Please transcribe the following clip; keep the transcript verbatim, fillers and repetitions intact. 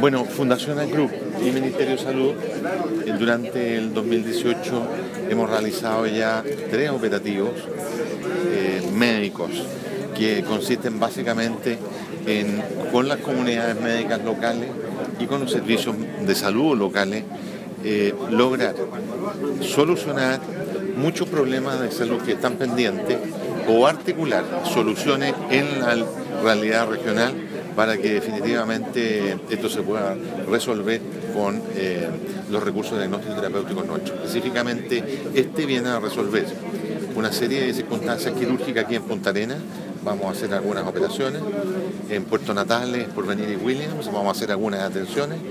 Bueno, Fundación Group y Ministerio de Salud, eh, durante el dos mil dieciocho hemos realizado ya tres operativos eh, médicos que consisten básicamente en, con las comunidades médicas locales y con los servicios de salud locales, eh, lograr solucionar muchos problemas de salud que están pendientes o articular soluciones en la realidad regional para que definitivamente esto se pueda resolver con eh, los recursos diagnósticos terapéuticos nuestros. Específicamente, este viene a resolver una serie de circunstancias quirúrgicas aquí en Punta Arenas. Vamos a hacer algunas operaciones en Puerto Natales, Porvenir y Williams, vamos a hacer algunas atenciones